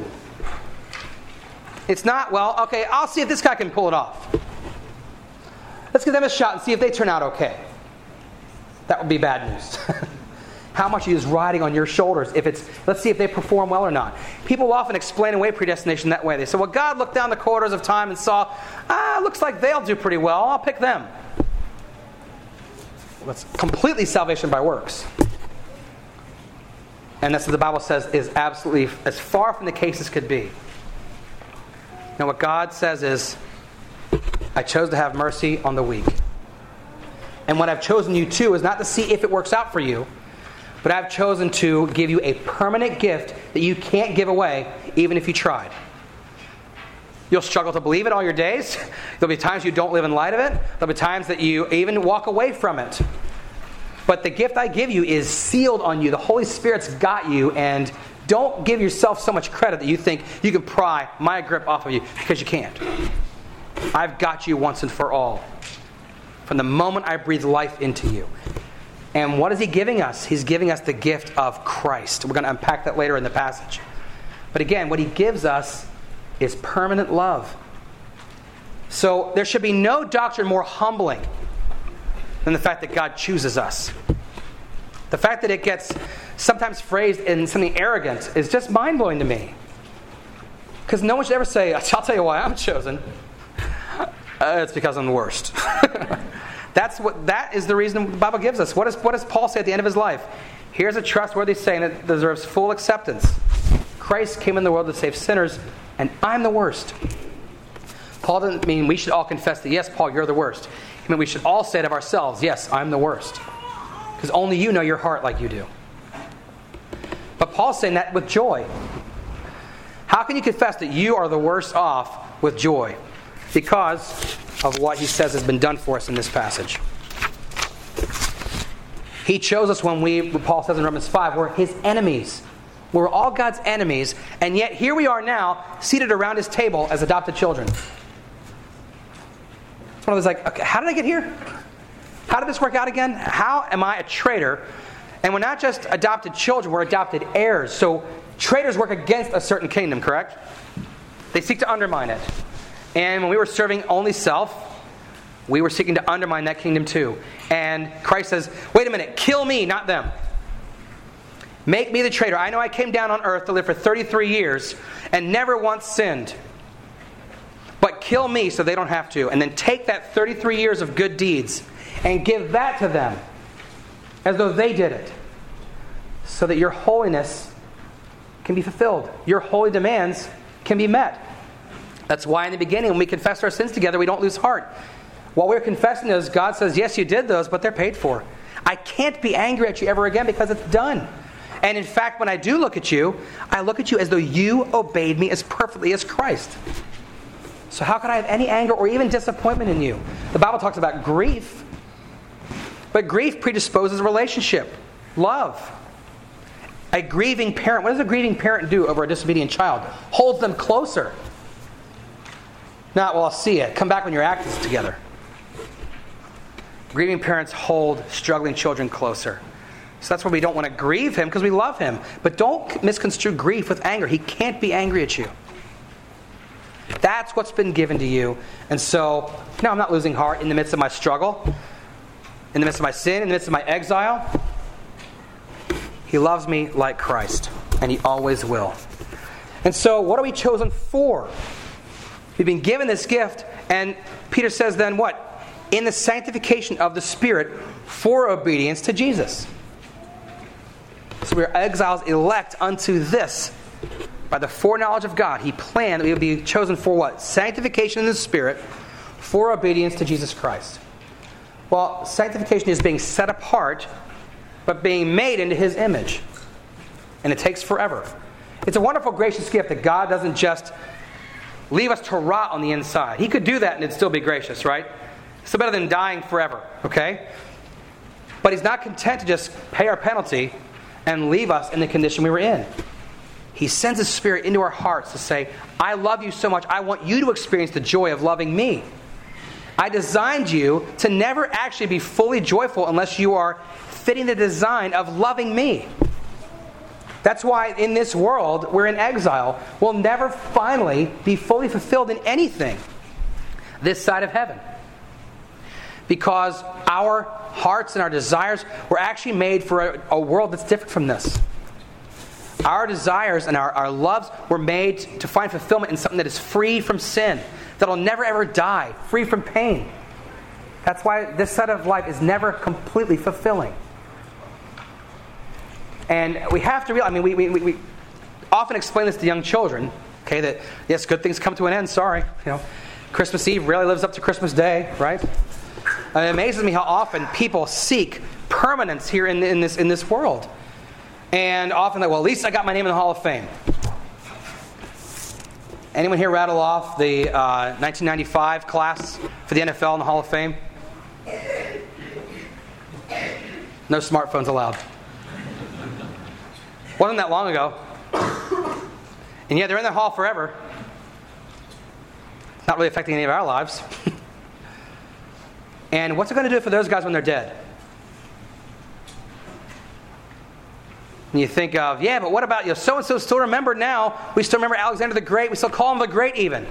Speaker 1: It's not, well, okay, I'll see if this guy can pull it off. Let's give them a shot and see if they turn out okay. That would be bad news. How much is riding on your shoulders if it's, let's see if they perform well or not. People often explain away predestination that way. They say, well, God looked down the corridors of time and saw, ah, looks like they'll do pretty well. I'll pick them. Well, that's completely salvation by works. And that's what the Bible says is absolutely as far from the case as could be. Now what God says is, I chose to have mercy on the weak. And what I've chosen you to is not to see if it works out for you, but I've chosen to give you a permanent gift that you can't give away even if you tried. You'll struggle to believe it all your days. There'll be times you don't live in light of it. There'll be times that you even walk away from it. But the gift I give you is sealed on you. The Holy Spirit's got you, and don't give yourself so much credit that you think you can pry my grip off of you, because you can't. I've got you once and for all. From the moment I breathe life into you. And what is He giving us? He's giving us the gift of Christ. We're going to unpack that later in the passage. But again, what He gives us is permanent love. So there should be no doctrine more humbling than the fact that God chooses us. The fact that it gets sometimes phrased in something arrogant is just mind-blowing to me. Because no one should ever say, I'll tell you why I'm chosen. Uh, it's because I'm the worst. That's what. That is the reason the Bible gives us. What does, what does Paul say at the end of his life? Here's a trustworthy saying that deserves full acceptance. Christ came in the world to save sinners, and I'm the worst. Paul doesn't mean we should all confess that, yes, Paul, you're the worst. I mean, we should all say it of ourselves, yes, I'm the worst. Because only you know your heart like you do. But Paul's saying that with joy. How can you confess that you are the worst off with joy? Because of what he says has been done for us in this passage. He chose us when we, what Paul says in Romans five, we're His enemies. We're all God's enemies, and yet here we are now, seated around His table as adopted children. It's one of those like, okay, how did I get here? How did this work out again? How am I a traitor? And we're not just adopted children, we're adopted heirs. So traitors work against a certain kingdom, correct? They seek to undermine it. And when we were serving only self, we were seeking to undermine that kingdom too. And Christ says, wait a minute, kill me, not them. Make me the traitor. I know I came down on earth to live for thirty-three years and never once sinned. But kill me so they don't have to. And then take that thirty-three years of good deeds and give that to them as though they did it. So that your holiness can be fulfilled. Your holy demands can be met. That's why in the beginning when we confess our sins together, we don't lose heart. While we're confessing those, God says, yes, you did those, but they're paid for. I can't be angry at you ever again because it's done. And in fact, when I do look at you, I look at you as though you obeyed me as perfectly as Christ. So how can I have any anger or even disappointment in you? The Bible talks about grief. But grief predisposes a relationship. Love. A grieving parent. What does a grieving parent do over a disobedient child? Holds them closer. Not, well, I'll see it. Come back when your act is together. Grieving parents hold struggling children closer. So that's why we don't want to grieve Him, because we love Him. But don't misconstrue grief with anger. He can't be angry at you. That's what's been given to you. And so, no, I'm not losing heart in the midst of my struggle, in the midst of my sin, in the midst of my exile. He loves me like Christ, and He always will. And so, what are we chosen for? We've been given this gift, and Peter says then what? In the sanctification of the Spirit for obedience to Jesus. So we are exiles elect unto this. By the foreknowledge of God, He planned that we would be chosen for what? Sanctification in the Spirit for obedience to Jesus Christ. Well, sanctification is being set apart, but being made into His image. And it takes forever. It's a wonderful, gracious gift that God doesn't just leave us to rot on the inside. He could do that and it'd still be gracious, right? It's still better than dying forever, okay? But He's not content to just pay our penalty and leave us in the condition we were in. He sends His Spirit into our hearts to say, I love you so much, I want you to experience the joy of loving me. I designed you to never actually be fully joyful unless you are fitting the design of loving me. That's why in this world, we're in exile. We'll never finally be fully fulfilled in anything this side of heaven. Because our hearts and our desires were actually made for a, a world that's different from this. Our desires and our, our loves were made to find fulfillment in something that is free from sin, that'll never ever die, free from pain. That's why this side of life is never completely fulfilling. And we have to realize, I mean, we, we, we often explain this to young children, okay, that yes, good things come to an end, sorry, you know. Christmas Eve rarely lives up to Christmas Day, right? And it amazes me how often people seek permanence here in, in this in this world. And often like, well, at least I got my name in the Hall of Fame. Anyone here rattle off the uh, nineteen ninety-five class for the N F L in the Hall of Fame? No smartphones allowed. Wasn't that long ago. And yet they're in the hall forever. Not really affecting any of our lives. And what's it going to do for those guys when they're dead? And you think of, yeah, but what about, you know, so-and-so still remembered now. We still remember Alexander the Great. We still call him the Great even.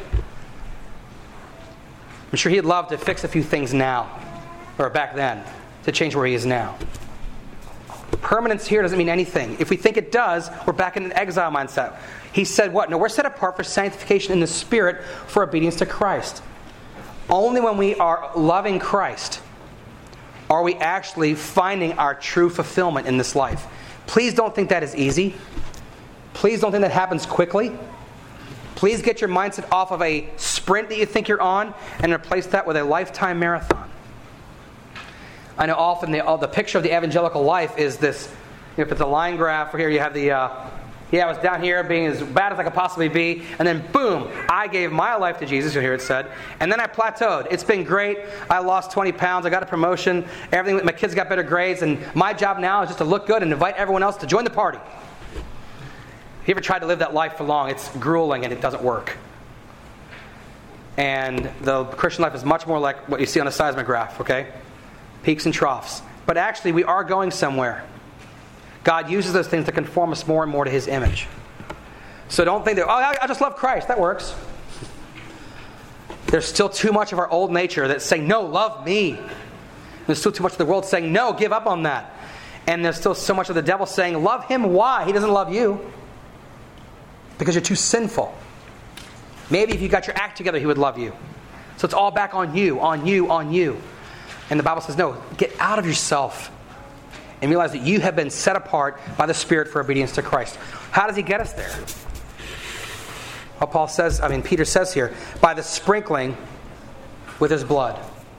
Speaker 1: I'm sure he'd love to fix a few things now, or back then, to change where he is now. Permanence here doesn't mean anything. If we think it does, we're back in an exile mindset. He said what? No, we're set apart for sanctification in the Spirit for obedience to Christ. Only when we are loving Christ are we actually finding our true fulfillment in this life. Please don't think that is easy. Please don't think that happens quickly. Please get your mindset off of a sprint that you think you're on and replace that with a lifetime marathon. I know often the, uh, the picture of the evangelical life is this, you know, if it's a line graph, here you have the, uh, yeah, I was down here being as bad as I could possibly be, and then boom, I gave my life to Jesus, you'll hear it said, and then I plateaued. It's been great. I lost twenty pounds. I got a promotion. Everything. My kids got better grades, and my job now is just to look good and invite everyone else to join the party. If you ever tried to live that life for long, it's grueling and it doesn't work. And the Christian life is much more like what you see on a seismograph, okay? Peaks and troughs. But actually, we are going somewhere. God uses those things to conform us more and more to His image. So don't think that, oh, I just love Christ. That works. There's still too much of our old nature that's saying, no, love me. There's still too much of the world saying, no, give up on that. And there's still so much of the devil saying, love him. Why? He doesn't love you. Because you're too sinful. Maybe if you got your act together, he would love you. So it's all back on you, on you, on you. And the Bible says, no, get out of yourself and realize that you have been set apart by the Spirit for obedience to Christ. How does He get us there? Well, Paul says, I mean, Peter says here, by the sprinkling with His blood.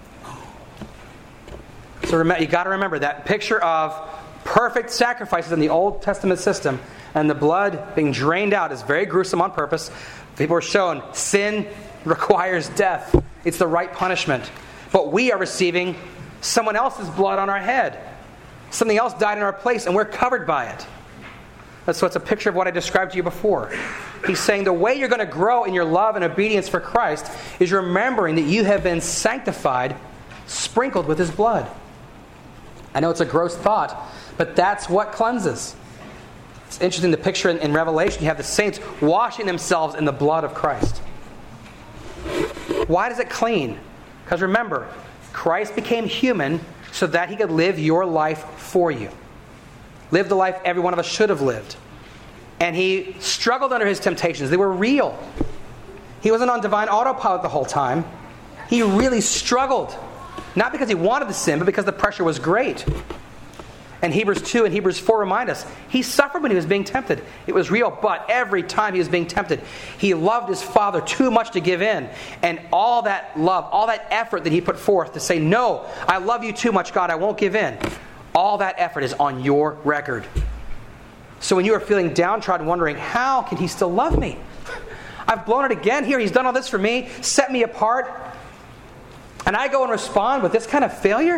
Speaker 1: So remember, you got to remember that picture of perfect sacrifices in the Old Testament system and the blood being drained out is very gruesome on purpose. People are shown sin requires death. It's the right punishment. But we are receiving someone else's blood on our head. Something else died in our place, and we're covered by it. That's what's a picture of what I described to you before. He's saying the way you're going to grow in your love and obedience for Christ is remembering that you have been sanctified, sprinkled with His blood. I know it's a gross thought, but that's what cleanses. It's interesting, the picture in, in Revelation, you have the saints washing themselves in the blood of Christ. Why does it clean? Because remember, Christ became human so that He could live your life for you. Live the life every one of us should have lived. And He struggled under His temptations. They were real. He wasn't on divine autopilot the whole time. He really struggled. Not because He wanted to sin, but because the pressure was great. And Hebrews two and Hebrews four remind us, He suffered when He was being tempted. It was real, but every time He was being tempted, He loved His Father too much to give in. And all that love, all that effort that He put forth to say, no, I love you too much, God, I won't give in. All that effort is on your record. So when you are feeling downtrodden, wondering, how can He still love me? I've blown it again here. He's done all this for me, set me apart. And I go and respond with this kind of failure?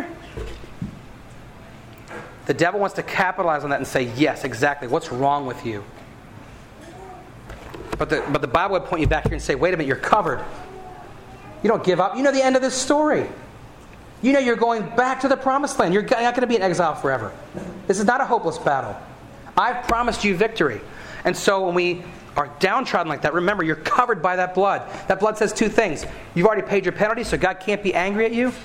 Speaker 1: The devil wants to capitalize on that and say, yes, exactly. What's wrong with you? But the, but the Bible would point you back here and say, wait a minute, you're covered. You don't give up. You know the end of this story. You know you're going back to the promised land. You're not going to be in exile forever. This is not a hopeless battle. I've promised you victory. And so when we are downtrodden like that, remember, you're covered by that blood. That blood says two things. You've already paid your penalty, so God can't be angry at you.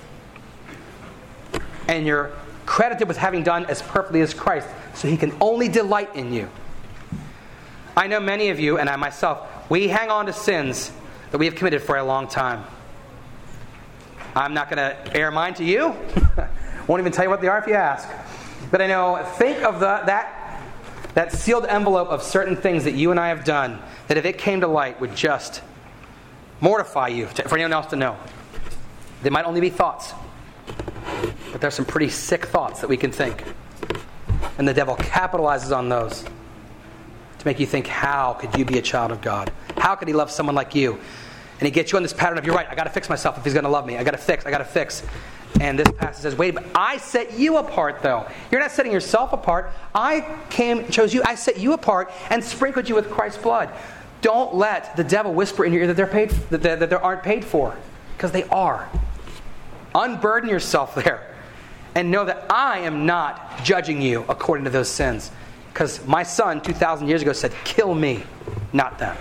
Speaker 1: And you're credited with having done as perfectly as Christ, so He can only delight in you. I know many of you, and I myself, we hang on to sins that we have committed for a long time. I'm not going to air mine to you. Won't even tell you what they are if you ask. But I know, think of the, that, that sealed envelope of certain things that you and I have done, that if it came to light would just mortify you to, for anyone else to know. They might only be thoughts. But there's some pretty sick thoughts that we can think. And the devil capitalizes on those to make you think, how could you be a child of God? How could he love someone like you? And he gets you on this pattern of, you're right, I got to fix myself if he's going to love me. I got to fix, I got to fix. And this passage says, wait, but I set you apart though. You're not setting yourself apart. I came, chose you, I set you apart and sprinkled you with Christ's blood. Don't let the devil whisper in your ear that they're paid, that they, that they aren't paid for. Because they are. Unburden yourself there. And know that I am not judging you according to those sins. Because my son two thousand years ago said, kill me, not them.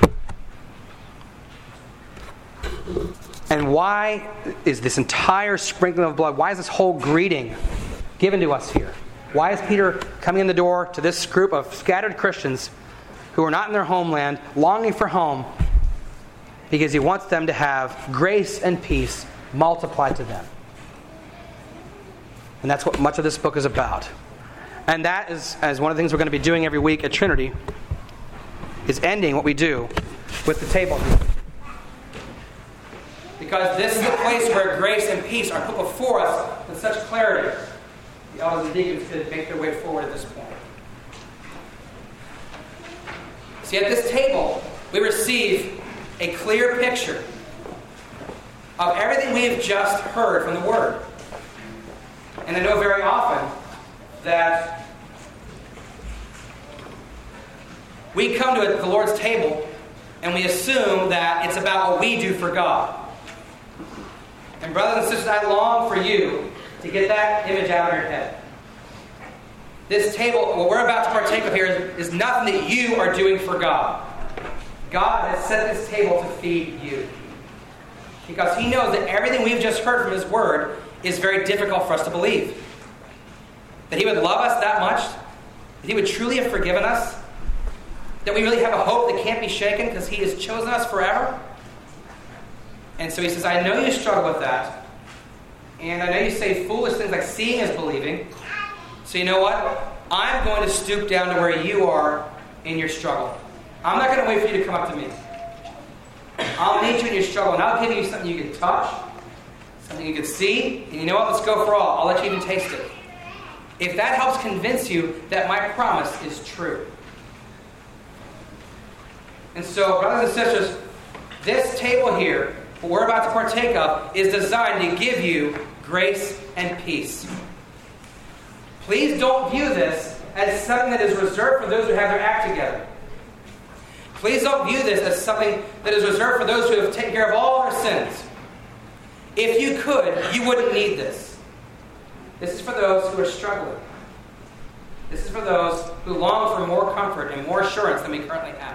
Speaker 1: And why is this entire sprinkling of blood, why is this whole greeting given to us here? Why is Peter coming in the door to this group of scattered Christians who are not in their homeland, longing for home? Because he wants them to have grace and peace multiplied to them. And that's what much of this book is about. And that is, as one of the things we're going to be doing every week at Trinity, is ending what we do with the table here. Because this is the place where grace and peace are put before us with such clarity. The elders and deacons could make their way forward at this point. See, at this table, we receive a clear picture of everything we have just heard from the Word. And I know very often that we come to the Lord's table and we assume that it's about what we do for God. And brothers and sisters, I long for you to get that image out of your head. This table, what we're about to partake of here, is, is nothing that you are doing for God. God has set this table to feed you. Because He knows that everything we've just heard from His Word is very difficult for us to believe. That He would love us that much. That He would truly have forgiven us. That we really have a hope that can't be shaken because He has chosen us forever. And so He says, I know you struggle with that. And I know you say foolish things like seeing is believing. So you know what? I'm going to stoop down to where you are in your struggle. I'm not going to wait for you to come up to me. I'll meet you in your struggle, and I'll give you something you can touch, something you can see, and you know what? Let's go for all. I'll let you even taste it. If that helps convince you that my promise is true. And so, brothers and sisters, this table here, what we're about to partake of, is designed to give you grace and peace. Please don't view this as something that is reserved for those who have their act together. Please don't view this as something that is reserved for those who have taken care of all their sins. If you could, you wouldn't need this. This is for those who are struggling. This is for those who long for more comfort and more assurance than we currently have.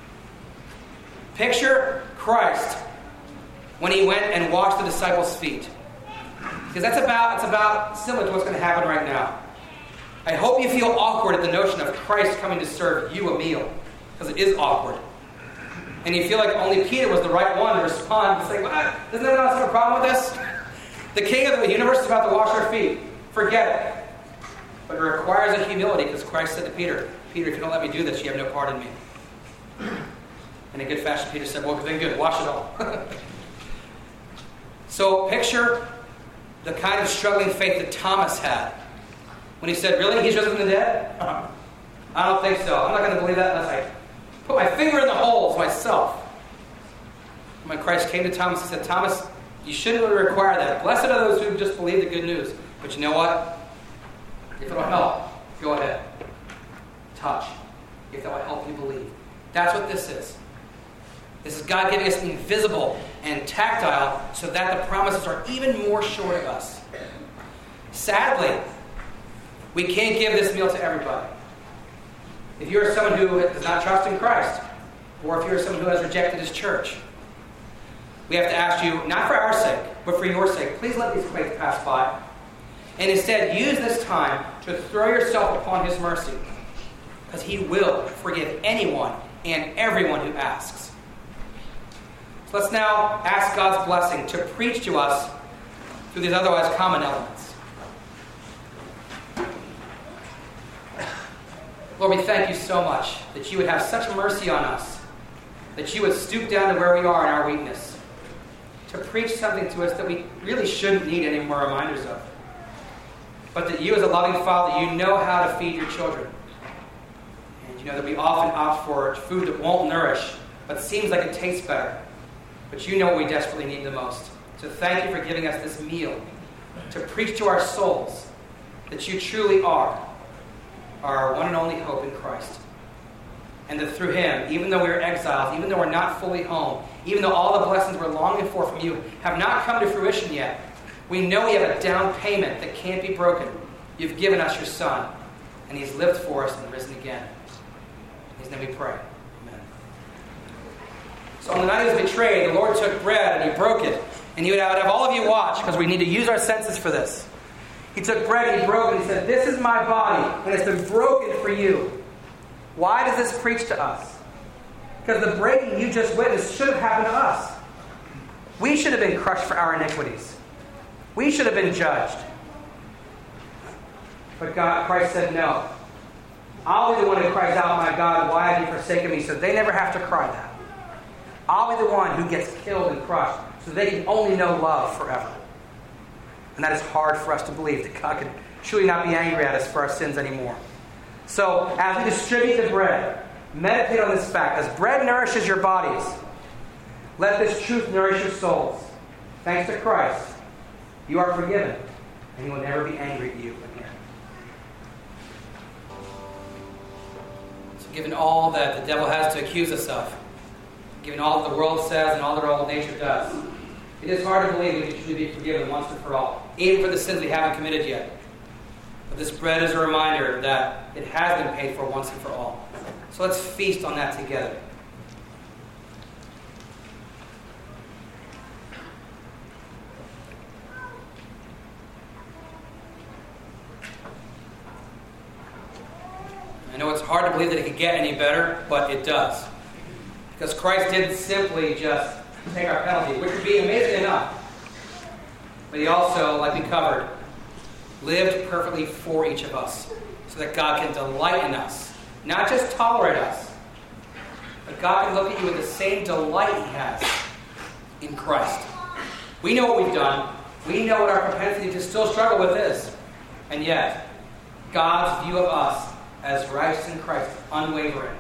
Speaker 1: Picture Christ when He went and washed the disciples' feet. Because that's about, it's about similar to what's going to happen right now. I hope you feel awkward at the notion of Christ coming to serve you a meal. Because it is awkward. And you feel like only Peter was the right one to respond. It's like, what? Doesn't anyone else have a problem with this? The King of the universe is about to wash our feet. Forget it. But it requires a humility, because Christ said to Peter, Peter, if you don't let me do this, you have no part in me. In a good fashion, Peter said, well, then good, wash it all. So picture the kind of struggling faith that Thomas had. When he said, really? He's risen from the dead? Uh-huh. I don't think so. I'm not going to believe that unless I put my finger in the holes myself. When Christ came to Thomas, He said, Thomas, you shouldn't really require that. Blessed are those who just believe the good news. But you know what? If it'll help, go ahead. Touch. If that will help you believe. That's what this is. This is God giving us something visible and tactile so that the promises are even more sure to us. Sadly, we can't give this meal to everybody. If you're someone who does not trust in Christ, or if you're someone who has rejected His church, we have to ask you, not for our sake, but for your sake, please let these plates pass by. And instead, use this time to throw yourself upon His mercy. Because He will forgive anyone and everyone who asks. So let's now ask God's blessing to preach to us through these otherwise common elements. Lord, we thank You so much that You would have such mercy on us, that You would stoop down to where we are in our weakness. to preach something to us that we really shouldn't need any more reminders of. But that you as a loving Father, you know how to feed your children. And you know that we often opt for food that won't nourish, but seems like it tastes better. But you know what we desperately need the most. So thank you for giving us this meal to preach to our souls that you truly are our one and only hope in Christ. And that through him, even though we are exiles, even though we're not fully home, even though all the blessings we're longing for from you have not come to fruition yet, we know we have a down payment that can't be broken. You've given us your Son, and he's lived for us and risen again. In his name we pray. Amen. So on the night he was betrayed, the Lord took bread and he broke it. And he would have all of you watch, because we need to use our senses for this. He took bread and he broke it and he said, "This is my body, and it's been broken for you." Why does this preach to us? Because the breaking you just witnessed should have happened to us. We should have been crushed for our iniquities. We should have been judged. But God, Christ said, "No. I'll be the one who cries out, 'My God, why have you forsaken me?' So they never have to cry that. I'll be the one who gets killed and crushed, so they can only know love forever." And that is hard for us to believe, that God can truly not be angry at us for our sins anymore. So, as we distribute the bread, meditate on this fact. As bread nourishes your bodies, let this truth nourish your souls. Thanks to Christ, you are forgiven, and he will never be angry at you again. So given all that the devil has to accuse us of, given all that the world says and all that our old nature does, it is hard to believe we can truly be forgiven once and for all, even for the sins we haven't committed yet. But this bread is a reminder that it has been paid for once and for all. So let's feast on that together. I know it's hard to believe that it could get any better, but it does. Because Christ didn't simply just take our penalty, which would be amazing enough. But he also, like we covered, lived perfectly for each of us, so that God can delight in us, not just tolerate us, but God can look at you with the same delight he has in Christ. We know what we've done. We know what our propensity to still struggle with is. And yet, God's view of us as righteous in Christ is unwavering.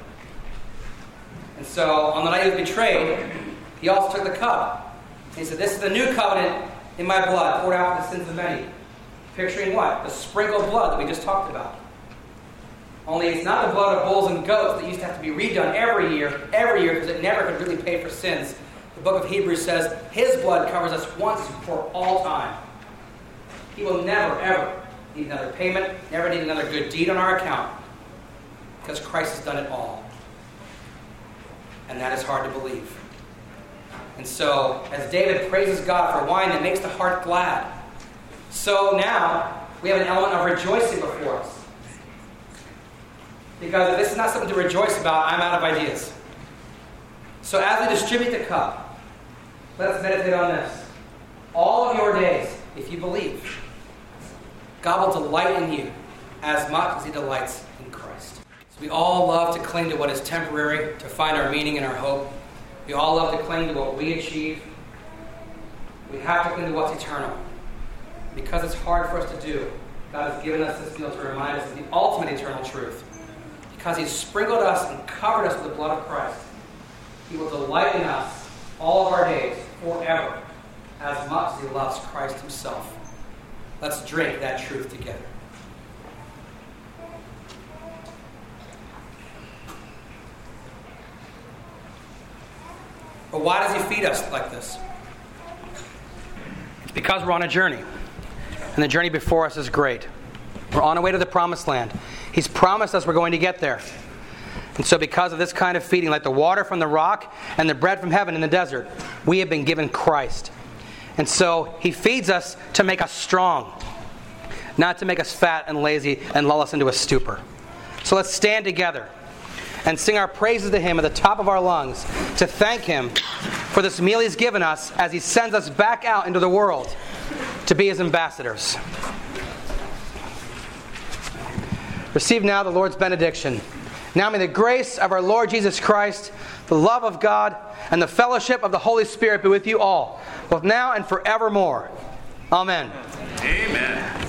Speaker 1: And so, on the night he was betrayed, he also took the cup. He said, "This is the new covenant in my blood, poured out for the sins of many." Picturing what? The sprinkled blood that we just talked about. Only it's not the blood of bulls and goats that used to have to be redone every year, every year, because it never could really pay for sins. The book of Hebrews says his blood covers us once and for all time. He will never, ever need another payment, never need another good deed on our account, because Christ has done it all. And that is hard to believe. And so, as David praises God for wine that makes the heart glad, so now we have an element of rejoicing before us. Because if this is not something to rejoice about, I'm out of ideas. So as we distribute the cup, let us meditate on this. All of your days, if you believe, God will delight in you as much as he delights in Christ. So we all love to cling to what is temporary, to find our meaning and our hope. We all love to cling to what we achieve. We have to cling to what's eternal. Because it's hard for us to do, God has given us this meal to remind us of the ultimate eternal truth. Because he's sprinkled us and covered us with the blood of Christ, he will delight in us all of our days, forever, as much as he loves Christ himself. Let's drink that truth together. But why does he feed us like this? It's because we're on a journey. And the journey before us is great. We're on our way to the promised land. He's promised us we're going to get there. And so because of this kind of feeding, like the water from the rock and the bread from heaven in the desert, we have been given Christ. And so he feeds us to make us strong, not to make us fat and lazy and lull us into a stupor. So let's stand together and sing our praises to him at the top of our lungs to thank him for this meal he's given us as he sends us back out into the world to be his ambassadors. Receive now the Lord's benediction. Now may the grace of our Lord Jesus Christ, the love of God, and the fellowship of the Holy Spirit be with you all, both now and forevermore. Amen.
Speaker 2: Amen.